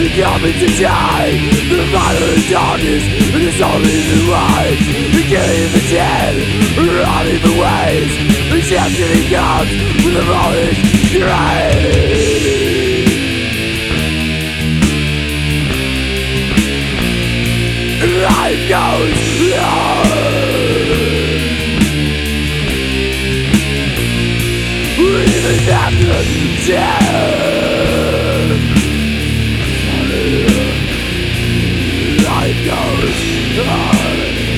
coming to die. The violent darkness and the soul in the light. Killing the dead, rotting the ways. Accepting gods with a knowledge grave. Life goes on. Even after death, life goes on.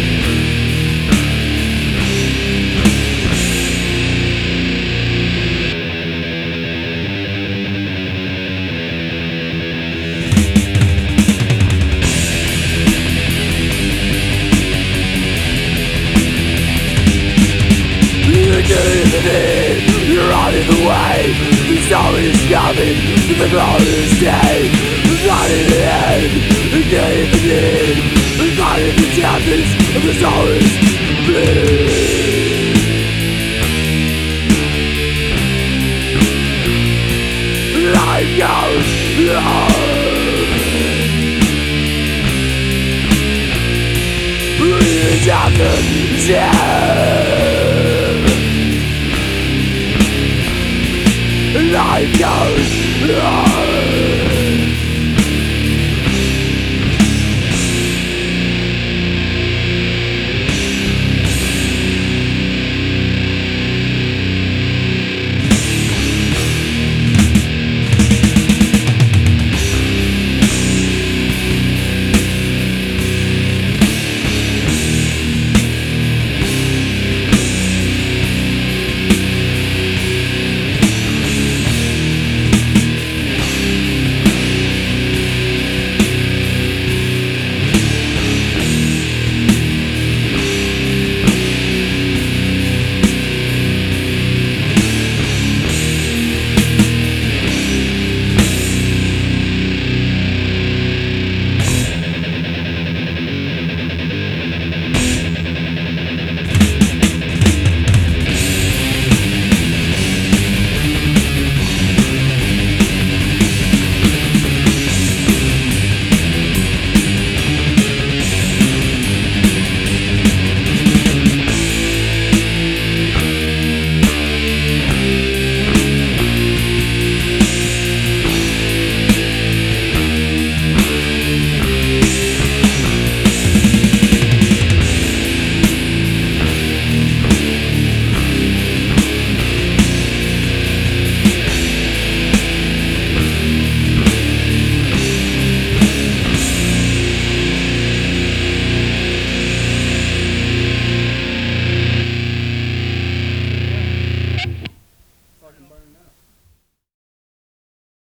You're on in the way. The story is coming. The glorious day. Not in the end. Get in the need. Not in the darkness of the stories. Bleed.